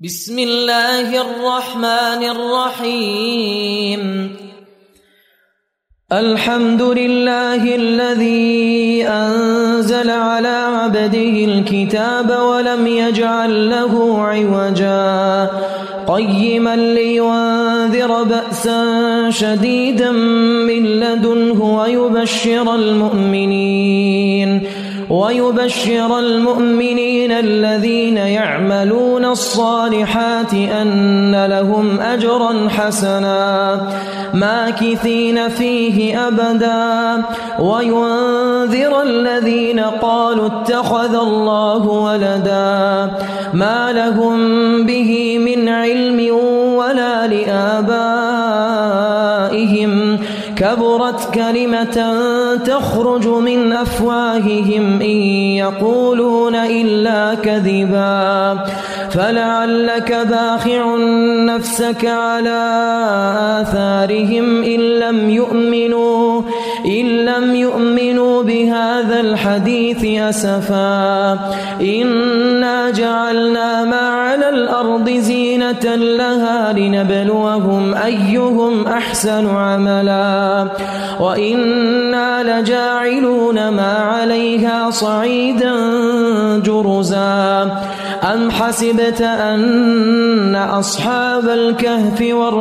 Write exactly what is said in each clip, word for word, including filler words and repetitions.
بسم الله الرحمن الرحيم الحمد لله الذي أنزل على عبده الكتاب ولم يجعل له عوجا قيما لينذر بأسا شديدا من لدنه ويبشر المؤمنين ويبشر المؤمنين الذين يعملون الصالحات أن لهم أجرا حسنا ماكثين فيه أبدا وينذر الذين قالوا اتخذ الله ولدا ما لهم به من علم ولا لآبائهم كبرت كلمة تخرج من أفواههم إن يقولون إلا كذبا فلعلك باخع نفسك على آثارهم إن لم يؤمنوا إن لم يؤمنوا بهذا الحديث أسفا إنا جعلنا ما على الأرض زينة لها لنبلوهم أيهم أحسن عملا وإنا لجاعلون ما عليها صعيدا جرزا أم حسبت أن أصحاب الكهف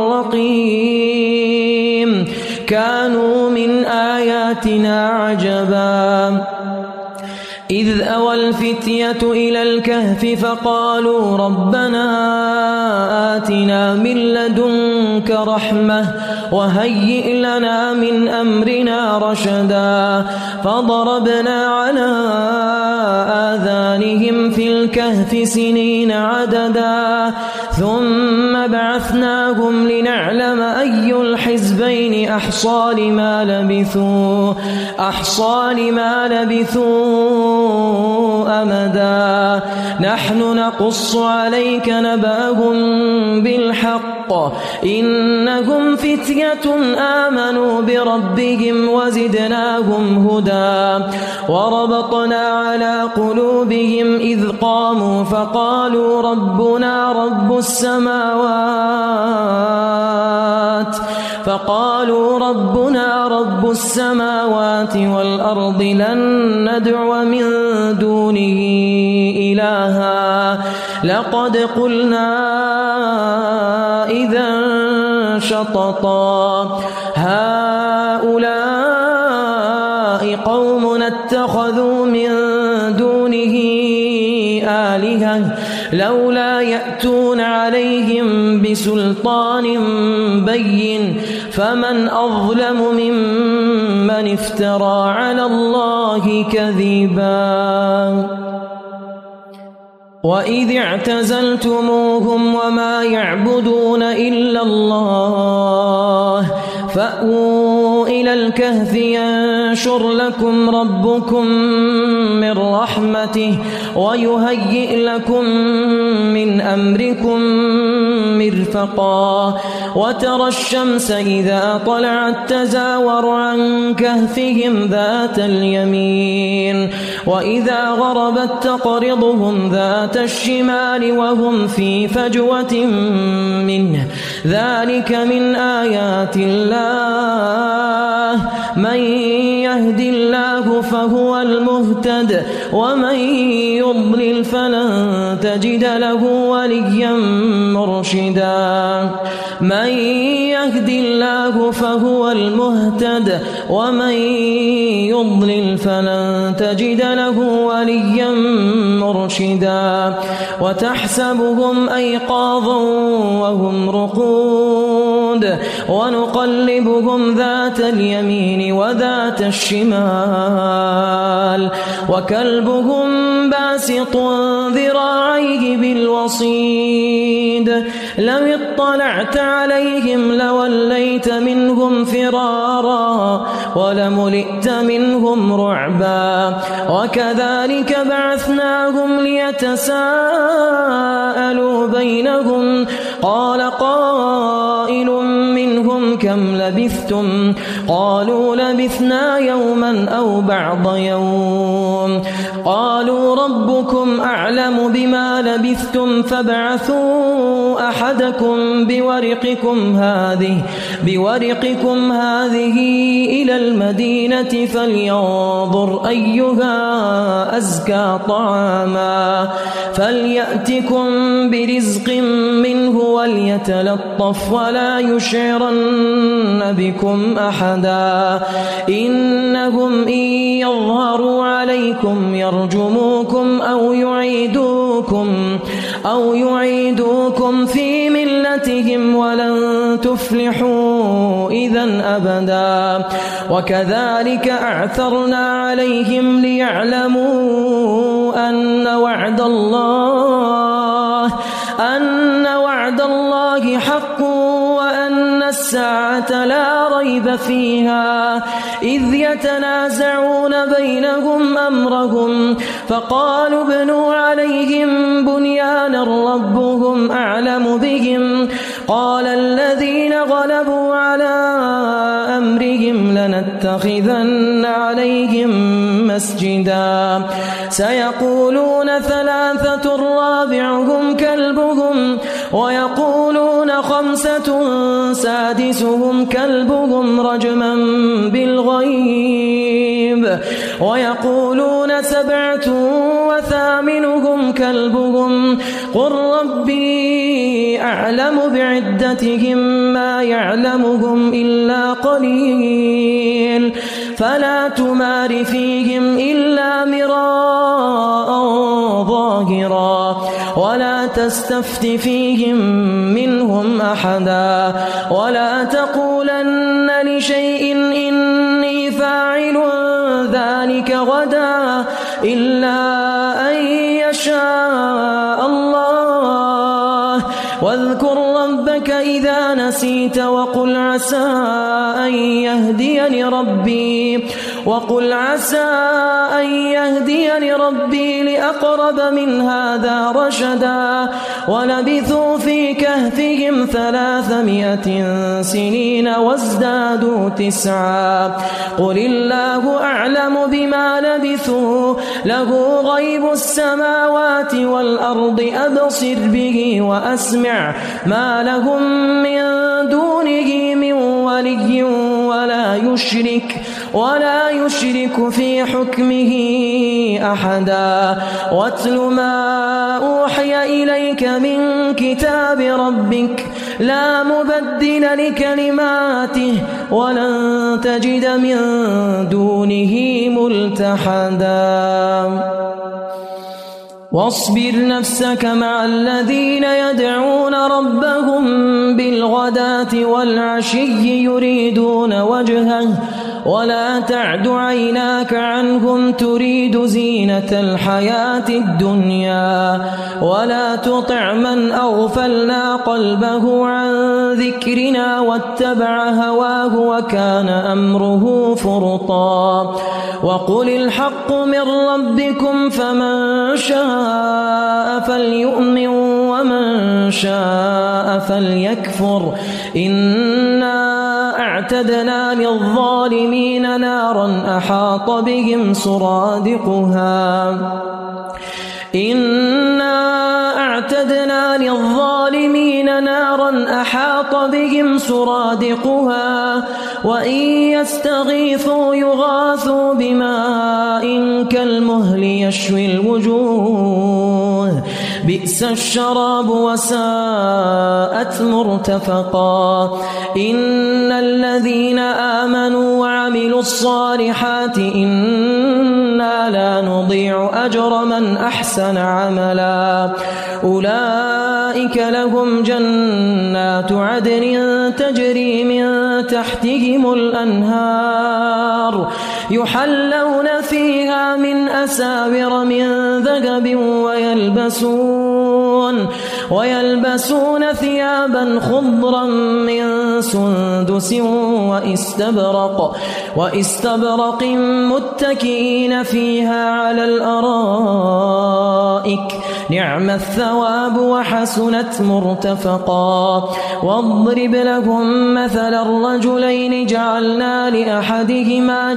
والرقيم كانوا من آياتنا عجبا إذ أوى الفتية إلى الكهف فقالوا ربنا آتنا من لدنك رحمة وهيئ لنا من أمرنا رشدا فضربنا على آذانهم في الكهف سنين عددا ثم بعثناهم لنعلم أي الحزبين أحصى لما لبثوا أحصى لما لبثوا أمدا نحن نقص عليك نبأهم بالحق إنهم فتية آمنوا بربهم وزدناهم هدى وربطنا على قلوبهم إذ قاموا فقالوا ربنا رب السماوات فقالوا ربنا رب السماوات والأرض لن ندعو من دونه إلها لقد قلنا إذا شططا هؤلاء قوم اتخذوا من دونه آلهة لولا يأتون عليهم بسلطان بين فمن أظلم ممن افترى على الله كذبا وإذ اعتزلتموهم وما يعبدون إلا الله فأووا إلى الكهف ينشر لكم ربكم من رحمته ويهيئ لكم من أمركم مرفقا وترى الشمس إذا طلعت تزاور عن كهفهم ذات اليمين وإذا غربت تقرضهم ذات الشمال وهم في فجوة منه ذلك من آيات الله من يهد الله فهو المهتد ومن يضلل فلن تجد له وليا مرشدا من يهد الله فهو المهتد ومن يضلل فلن تجد له وليا مرشدا وتحسبهم أيقاظا وهم رقود ونقلبهم ذات اليمين وذات الشمال وكلبهم باسط ذراعيه بالوصيد لو اطلعت عليهم لوليت منهم فرارا ولملئت منهم رعبا وكذلك بعثناهم ليتساءلوا بينهم قال قائل منهم كم لبثتم قالوا لبثنا يوما أو بعض يوم قالوا ربكم أعلم بما لبثتم فابعثوا أحدكم بورقكم هذه بورقكم هذه إلى المدينة فلينظر أيها أزكى طعاما فليأتكم برزق منه وليتلطف ولا يشعرن بكم أحدا إنهم إن يظهروا عليكم يرجموكم أو يعيدوكم أو يعيدوكم في ملتهم ولن تفلحوا إذا أبدا وكذلك أعثرنا عليهم ليعلموا أن وعد الله أن وعد الله حق وأن الساعة لا ريب فيها إذ يتنازعون بينهم أمرهم فقالوا ابنوا عليهم بنيانا ربهم أعلم بهم قال الذين غلبوا على أمرهم لنتخذن عليهم مسجدا سيقولون ثلاثة رابعهم كلبهم ويقولون خمسة سادسهم كلبهم رجما بالغيب ويقولون سبعة وثامنهم كلبهم قل ربي أعلم بعدتهم ما يعلمهم إلا قليل فلا تمار فيهم إلا مراء ظاهرا ولا تستفت فيهم منهم أحدا ولا تقولن لشيء إني فاعل ذلك غدا إلا أن يشاء الله واذكر ربك إذا نسيت وقل عسى أن يهديني ربي وقل عسى أن يهديني ربي لأقرب من هذا رشدا ولبثوا في كهفهم ثلاثمائة سنين وازدادوا تسعا قل الله أعلم بما لبثوا له غيب السماوات والأرض أبصر به وأسمع ما لهم من دونه من ولي ولا يشرك ولا يشرك في حكمه أحدا واتل ما أوحي إليك من كتاب ربك لا مبدل لكلماته ولن تجد من دونه ملتحدا واصبر نفسك مع الذين يدعون ربهم بالغداة والعشي يريدون وجهه ولا تعد عيناك عنهم تريد زينة الحياة الدنيا ولا تطع من أغفلنا قلبه عن ذكرنا واتبع هواه وكان أمره فرطا وقل الحق من ربكم فمن شاء فليؤمن ومن شاء فليكفر إنا أعتدنا للظالمين نارا أحاط بهم سرادقها إنا أعتدنا للظالمين نارا أحاط بهم سرادقها وإن يستغيثوا يغاثوا بماء كالمهل يشوي الوجوه بئس الشراب وساءت مرتفقا إن الذين آمنوا وعملوا الصالحات إنا لا نضيع أجر من أحسن عملا أولئك لهم جنات عدن تجري من تحتهم الأنهار يحلون فيها من أساور من ذهب ويلبسون يعرجون ويلبسون ثيابا خضرا من سندس وإستبرق وإستبرق متكئين فيها على الأرائك نعم الثواب وحسنت مرتفقا. واضرب لهم مثل الرجلين جعلنا لأحدهما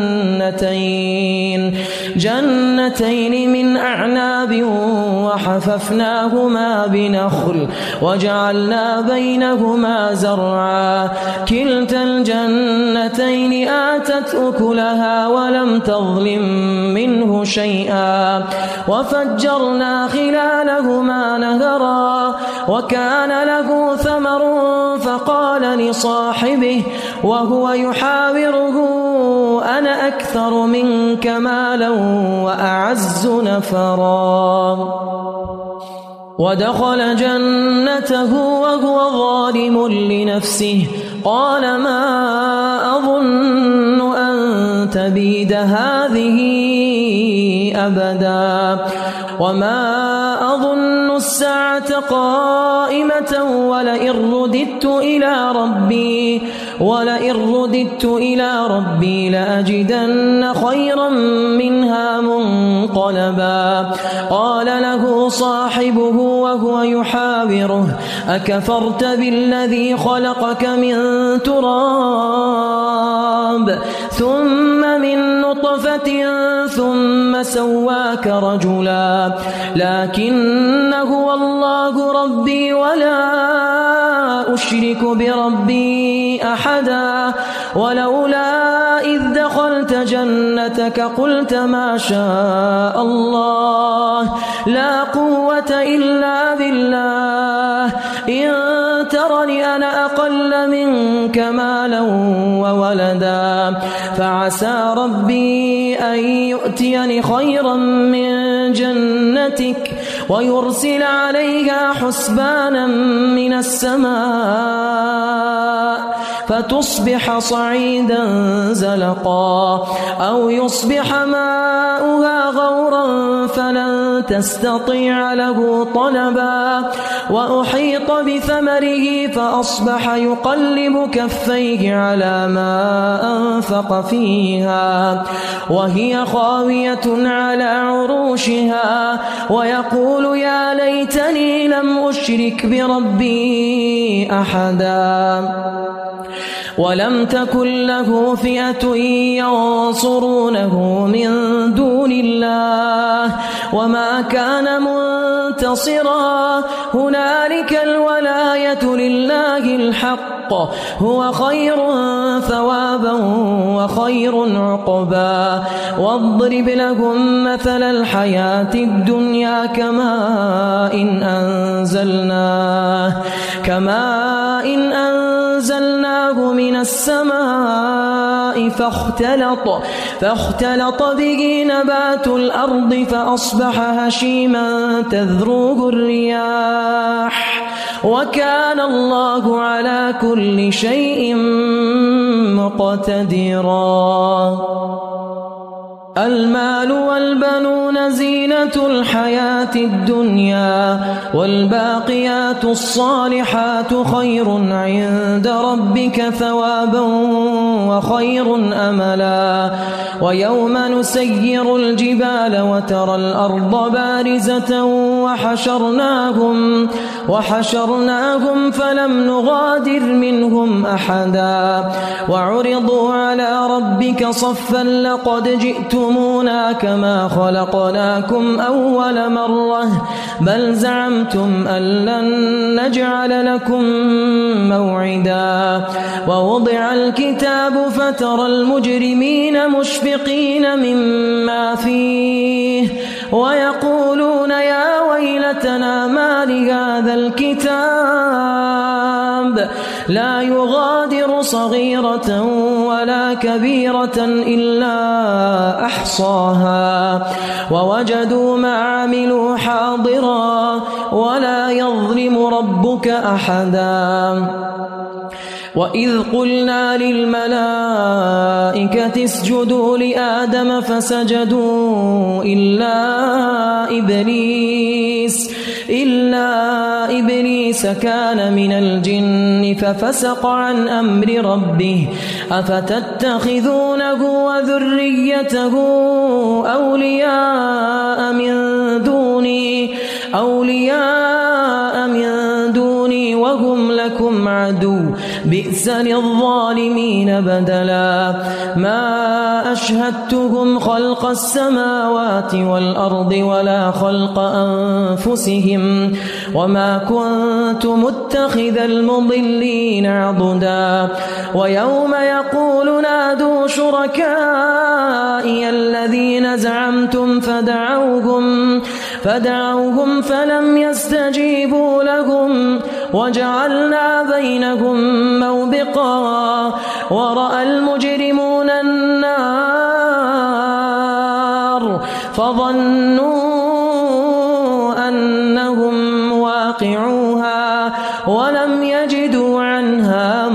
جنتين جنتين من أعناب وحففناهما بنخل وجعلنا بينهما زرعا كلتا الجنتين آتت أكلها ولم تظلم منه شيئا وفجرنا خلالهما نهرا وكان له ثمر فقال لصاحبه وهو يحاوره أنا أكثر منك مالا وأعز نفرا. ودخل جنته وهو ظالم لنفسه قال ما أظن أن تبيد هذه أبدا وما أظن الساعة قائمة ولئن رددت إلى ربي ولئن رددت إلى ربي لأجدن خيرا منها منقلبا. قال له صاحبه وهو يحاوره أكفرت بالذي خلقك من تراب ثم من نطفة ثم سواك رجلا لكن هو الله ربي ولا أشرك بربي أحدا. ولولا إذ دخلت جنتك قلت ما شاء الله لا قوة إلا بالله إن ترني أنا أقل منك مالا وولدا فعسى ربي أن يؤتيني خيرا من جنتك ويرسل عليها حسبانا من السماء فتصبح صعيدا زلقا أو يصبح ماؤها غورا فلن تستطيع له طلبا. وأحيط بثمره فأصبح يقلب كفيه على ما أنفق فيها وهي خاوية على عروشها ويقول يا ليتني لم أشرك بربي أحدا. ولم تكن له فئة ينصرونه من دون الله وما كان منتصرا. هنالك الولاية لله الحق هو خير ثوابا وخير عقبا. واضرب لهم مثل الحياة الدنيا كماء إن أنزلناه كماء إن أنزلناه من السماء فاختلط فاختلط به نبات الأرض فأصبح هشيما تذروه الرياح وكان الله على كل شيء مقتدرا. المال والبنون زينة الحياة الدنيا والباقيات الصالحات خير عند ربك ثوابا وخير أملا. ويوم نسير الجبال وترى الأرض بارزة وحشرناهم وحشرناهم فلم نغادر منهم أحدا وعرضوا على ربك صفا لقد جئتمونا كما خلقناكم أول مرة بل زعمتم أن لن نجعل لكم موعدا. ووضع الكتاب فترى المجرمين مشفقين مما فيه ويقولون يا ويلتنا ما لهذا الكتاب لا يغادر صغيرة ولا كبيرة إلا أحصاها ووجدوا ما عملوا حاضرا ولا يظلم ربك أحدا. وإذ قلنا للملائكة اسجدوا لآدم فسجدوا إلا إبليس إلا إبليس كان من الجن ففسق عن أمر ربه أفتتخذونه وذريته أولياء من دوني أولياء من دوني وهم لكم عدو بئس للظالمين بدلا ما أشهدتهم خلق السماوات والأرض ولا خلق أنفسهم وما كنت متخذ المضلين عضدا ويوم يقول نادوا شركائي الذين زعمتم فدعوهم فدعوهم فلم يستجيبوا لهم وجعلنا بينهم موبقا ورأى المجرمون النار فظنوا أنهم واقعوها ولم يجدوا عنها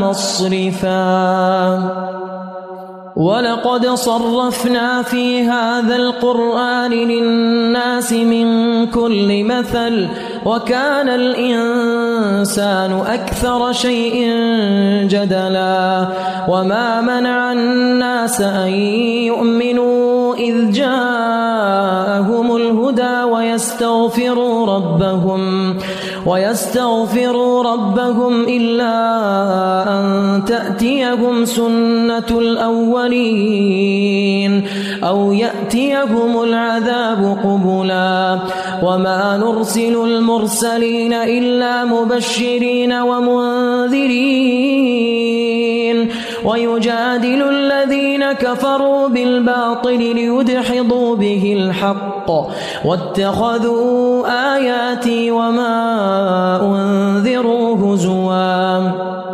مصرفا ولقد صرفنا في هذا القرآن للناس من كل مثل وكان الإنسان أكثر شيء جدلا وما منع الناس أن يؤمنوا إذ جاءهم الهدى ويستغفروا ربهم ويستغفروا ربهم إلا أن تأتيهم سنة الأولين أو يأتيهم العذاب قبلا وما نرسل المرسلين إلا مبشرين ومنذرين ويجادل الذين كفروا بالباطل ليدحضوا به الحق واتخذوا آياتي وما أنذروا هزوا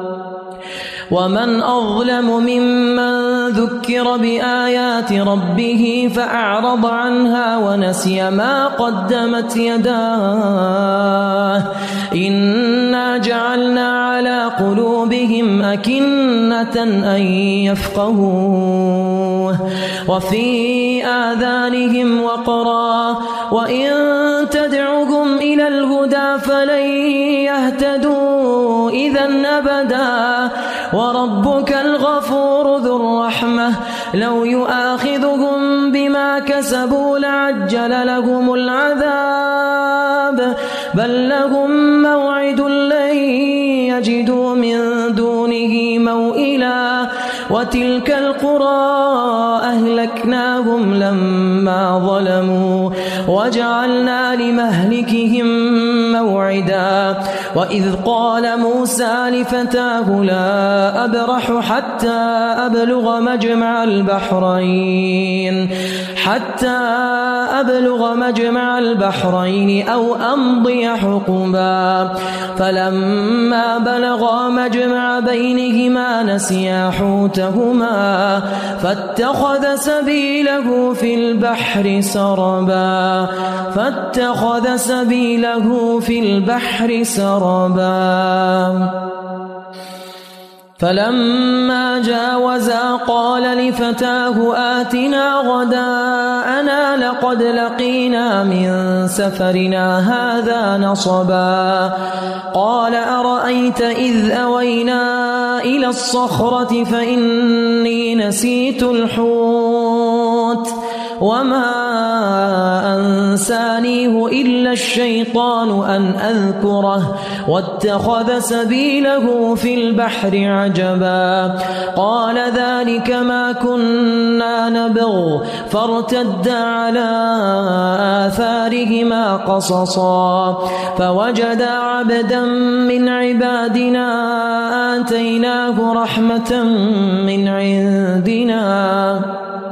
ومن أظلم ممن ذكر بآيات ربه فأعرض عنها ونسي ما قدمت يداه إنا جعلنا على قلوبهم أكنة أن يفقهوه وفي آذانهم وقرا وإن تدعهم إلى الهدى فلن يهتدوا إذا أبدا وربك الغفور ذو الرحمة لو يؤاخذهم بما كسبوا لعجل لهم العذاب بل لهم موعد لن يجدوا من دونه موئلا وتلك القرى أهلكناهم لما ظلموا وجعلنا لمهلكهم موعدا وإذ قال موسى لفتاه لا أبرح حتى أبلغ مجمع البحرين حتى أبلغ مجمع البحرين أو أمضي حقبا فلما بلغا مجمع بينهما نسيا حوتهما فاتخذ سبيله في البحر سربا فاتخذ سبيله في البحر سربا فلما جاوزا قال لفتاه آتنا غداءنا لقد لقينا من سفرنا هذا نصبا قال أرأيت إذ أوينا إلى الصخرة فإني نسيت الحوت وما أنسانيه إلا الشيطان أن أذكره واتخذ سبيله في البحر عجبا قال ذلك ما كنا نبغ فارتدا على آثارهما قصصا فوجدا عبدا من عبادنا آتيناه رحمة من عندنا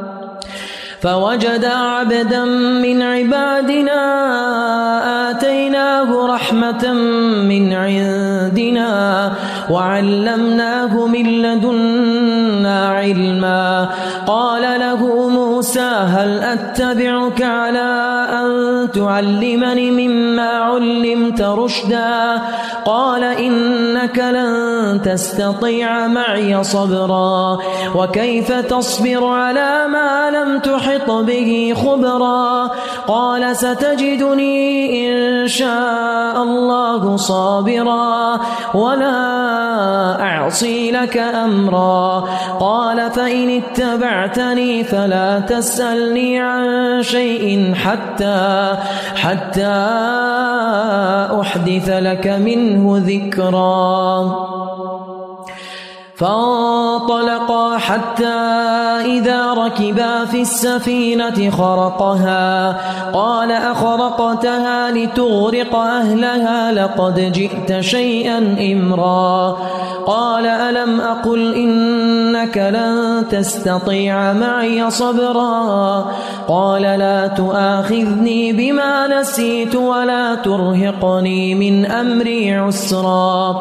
فوجد عبدا من عبادنا آتيناه رحمة من عندنا وعلمناه من لدنا علما قال له موسى هل أتبعك على أن تعلمني مما علمت رشدا قال إنك لن تستطيع معي صبرا وكيف تصبر على ما لم تحط به خبرا قال ستجدني إن شاء الله صابرا ولا أعصي لك أمرا قال فإن اتبعتني فلا تسألني عن شيء حتى حتى أحدث لك منه ذكرا فانطلقا حتى إذا ركبا في السفينة خرقها قال أخرقتها لتغرق أهلها لقد جئت شيئا إمرا قال ألم أقل إنك لن تستطيع معي صبرا قال لا تؤاخذني بما نسيت ولا ترهقني من أمري عسرا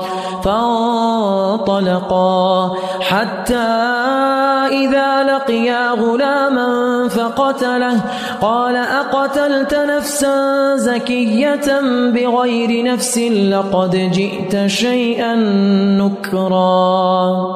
فانطلقا حتى إذا لقيا غلاما فقتله قال أقتلت نفسا زكية بغير نفس لقد جئت شيئا نكرا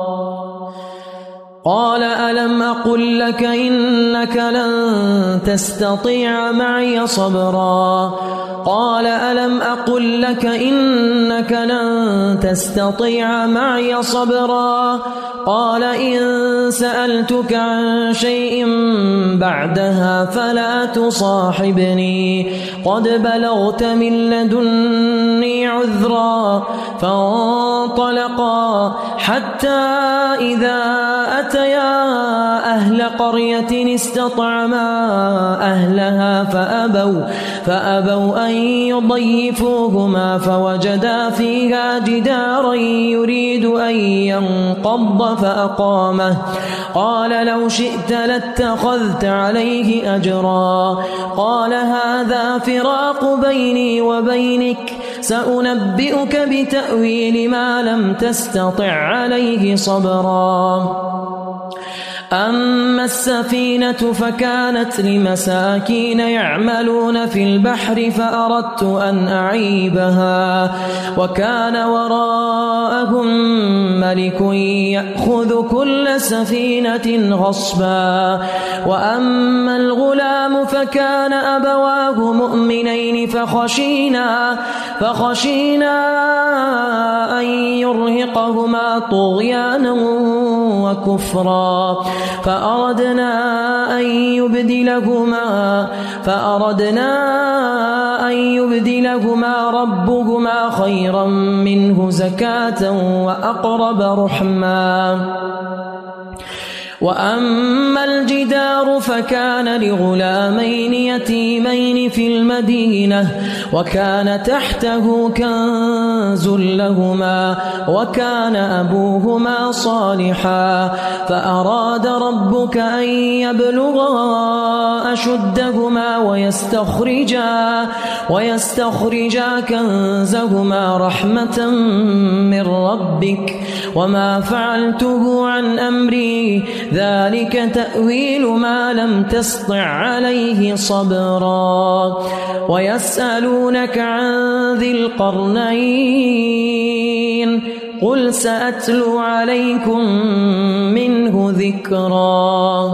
قال ألم أقل لك إنك لن تستطيع معي صبرا قال ألم أقل لك إنك لن تستطيع معي صبرا قال إن سألتك عن شيء بعدها فلا تصاحبني قد بلغت من لدني عذرا فانطلقا حتى إذا أتيا أهل قرية استطعما أهلها فأبوا, فأبوا أن يضيفوهما فوجدا فيها جدارا يريد أن ينقض فأقامه قال لو شئت لاتخذت عليه أجرا قال هذا فراق بيني وبينك سأنبئك بتأويل ما لم تستطع عليه صبرا أما السفينة فكانت لمساكين يعملون في البحر فأردت أن أعيبها وكان وراءهم ملك يأخذ كل سفينة غصبا وأما الغلام فكان أبواه مؤمنين فخشينا فخشينا أن يرهقهما طغيانا وكفرا فأردنا أن يبدلهما فأردنا أن يبدلهما ربهما خيرا منه زكاة وأقرب رحما وأما الجدار فكان لغلامين يتيمين في المدينة وكان تحته كنز لهما وكان أبوهما صالحا فأراد ربك أن يبلغا أشدهما ويستخرجا ويستخرجا كنزهما رحمة من ربك وما فعلته عن أمري ذلك تأويل ما لم تسطع عليه صبرا ويسألونك عن ذي القرنين قل سأتلو عليكم منه ذكرا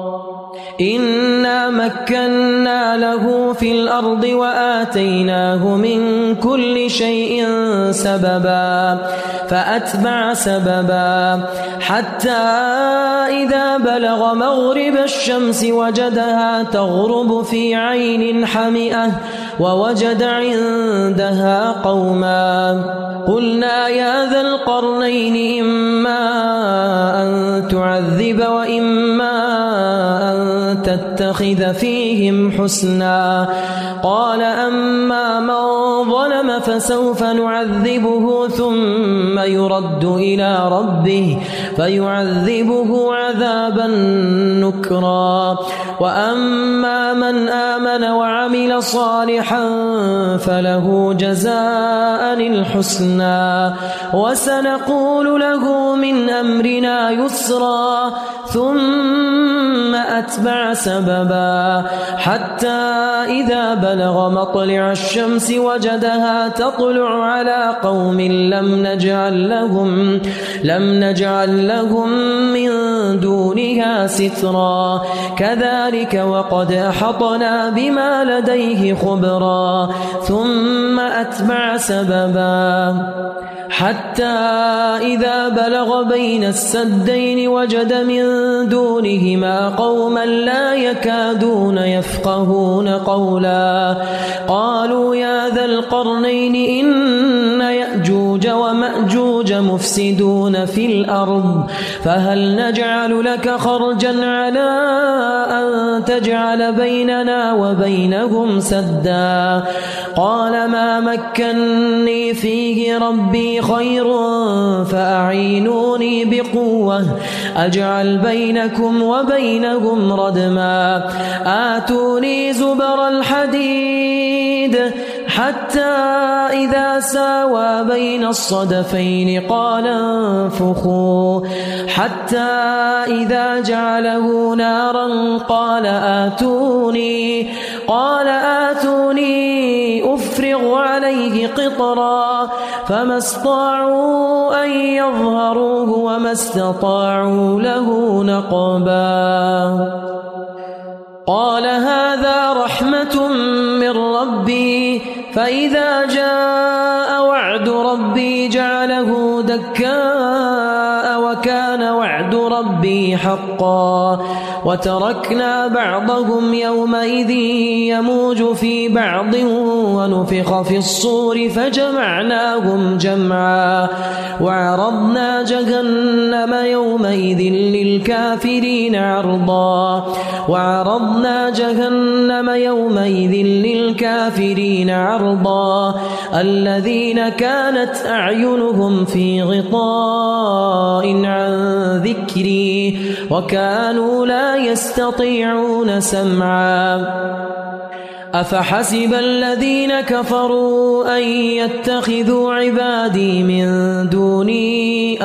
إنا مكنا له في الأرض وآتيناه من كل شيء سببا فأتبع سببا حتى إذا بلغ مغرب الشمس وجدها تغرب في عين حمئة ووجد عندها قوما قلنا يا ذا القرنين إما أن تعذب وإما أن تتخذ فيهم حسنا قال أما من ظلم فسوف نعذبه ثم يرد إلى ربه فيعذبه عذابا نكرا وأما من آمن وعمل صالحا فله جزاء الحسنى وسنقول له من أمرنا يسرا ثم أتبع سببا حتى إذا بلغ مطلع الشمس وجدها تطلع على قوم لم نجعل لهم لم نجعل لهم من دونها سترا كذلك وقد أحطنا بما لديه خبرا ثم أتبع سببا حتى إذا بلغ بين السدين وجد من دونهما قوما لا يكادون يفقهون قولا قالوا يا ذا القرنين إن يأجوج ومأجوج مفسدون في الأرض فهل نجعل لك خرجا على أن تجعل بيننا وبينهم سدا قال ما مكني فيه ربي خير فأعينوني بقوة أجعل بينكم وبينهم ردما آتوني زبر الحديد حتى إذا ساوى بين الصدفين قال انفخوا حتى إذا جعله نارا قال آتوني قال آتوني أفرغ عليه قطرا فما استطاعوا أن يظهروه وما استطاعوا له نقبا قال هذا رحمة من ربي فإذا جاء وعد ربي جعله دكاء وكان وعد ربي حقا وتركنا بعضهم يومئذ يموج في بعض ونفخ في الصور فجمعناهم جمعا وعرضنا جهنم يومئذ للكافرين عرضا وعرضنا جهنم يومئذ للكافرين عرضا الذين كانت أعينهم في غطاء عن ذكري وكانوا لا يستطيعون سمعا أفحسب الذين كفروا أن يتخذوا عبادي من دوني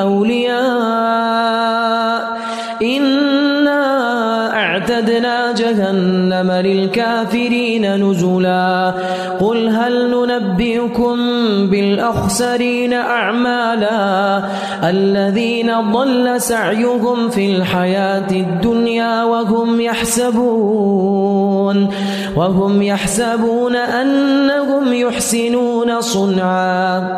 أولياء إنا أعتدنا جهنم للكافرين نزلا قل هل ننبئكم بالأخسرين أعمالا الذين ضل سعيهم في الحياة الدنيا وهم يحسبون وهم يحسبون أنهم يحسنون صنعا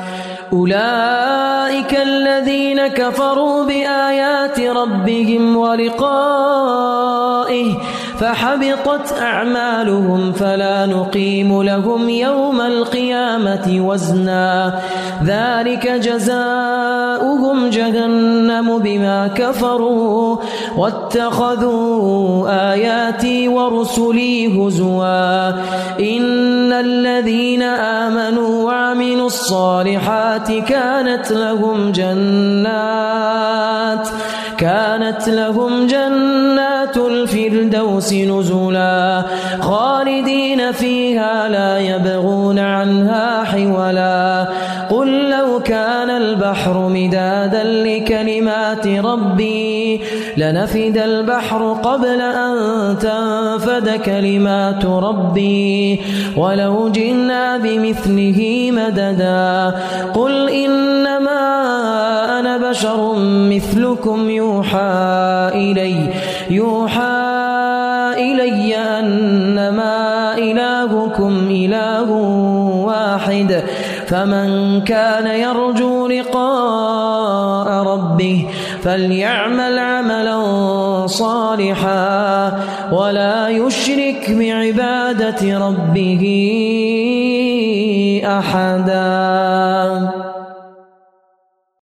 أولئك الذين كفروا بآيات ربهم ولقائه فحبطت أعمالهم فلا نقيم لهم يوم القيامة وزنا ذلك جزاؤهم جهنم بما كفروا واتخذوا آياتي ورسلي هزوا إن الذين آمنوا وعملوا الصالحات كانت لهم جنات كانت لهم جنات الفردوس نزلا خالدين فيها لا يبغون عنها حولا قل لو كان البحر مدادا لكلمات ربي لنفد البحر قبل أن تنفد كلمات ربي ولو جئنا بمثله مددا قل إنما أنا بشر مثلكم يوحى إلي يوحى إلي أنما إلهكم إله واحد فمن كان يرجو لقاء ربه فليعمل عملا صالحا ولا يشرك بعبادة ربه أحدا.